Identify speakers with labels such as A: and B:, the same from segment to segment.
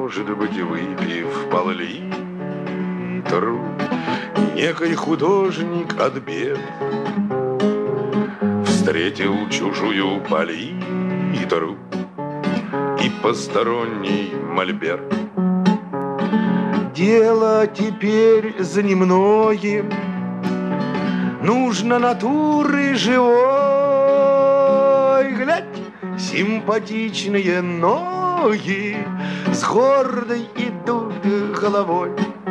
A: может быть, выпив пол-литру, некий художник от бед встретил чужую палитру и посторонний мольберт. Дело теперь за немногим, нужно натуры живой. Глядь, симпатичные ноги с гордой идут головой.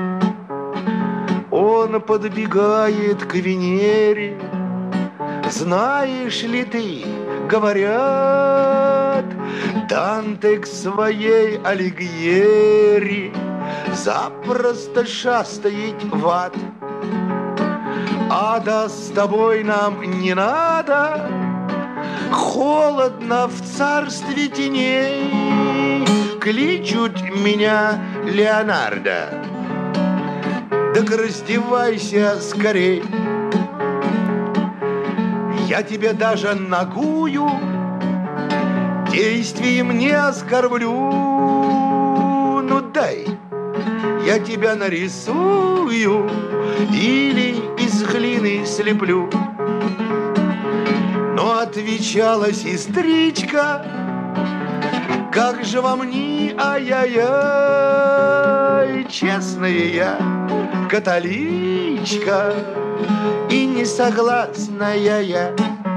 A: Он подбегает к Венере. Знаешь ли ты, говорят, Данте к своей Алигьери запросто шастает в ад. Ада с тобой нам не надо, холодно в царстве теней. Кличут меня Леонардо, так раздевайся скорей. Я тебя даже нагую, действием не оскорблю. Ну дай, я тебя нарисую или из глины слеплю. Но отвечала сестричка, как же вам ни ай-яй-яй, честная я католичка и не согласная я.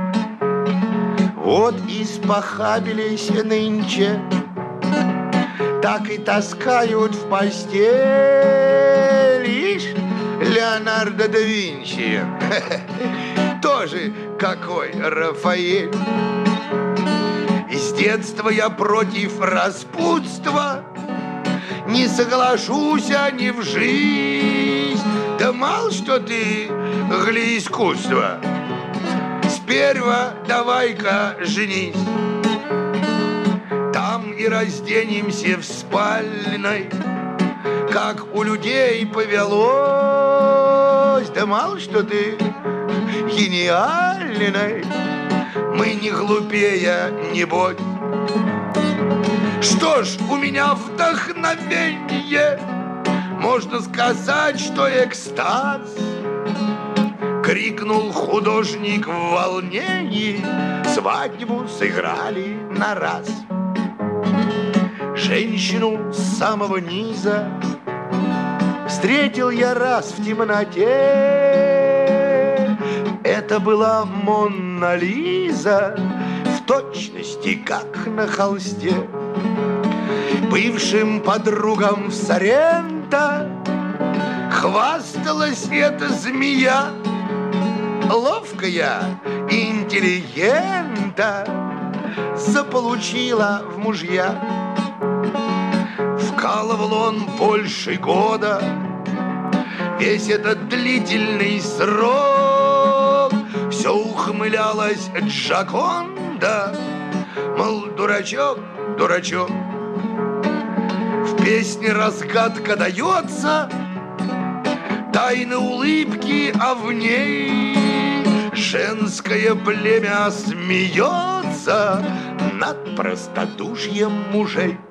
A: Вот испохабились нынче, так и таскают в постель. Ишь, Леонардо да Винчи, тоже какой Рафаэль. С детства я против распутства, не соглашусь ни в жизнь. Да мало что ты гли искусства, сперва давай-ка женись. Там и разденемся в спальной, как у людей повелось. Да мало что ты гениальной, мы не глупее, не будь. Что ж, у меня вдохновение, можно сказать, что экстаз. Крикнул художник в волнении, свадьбу сыграли на раз. Женщину с самого низа встретил я раз в темноте. Это была Монна Лиза, в точности, как на холсте. Бывшим подругам в Соренто хвасталась эта змея. Ловкая, интеллигента заполучила в мужья. Вкалывал он больше года, весь этот длительный срок. Все ухмылялась Джоконда, мол, дурачок, дурачок. В песне разгадка дается, тайны улыбки, а в ней женское племя смеется над простодушием мужей.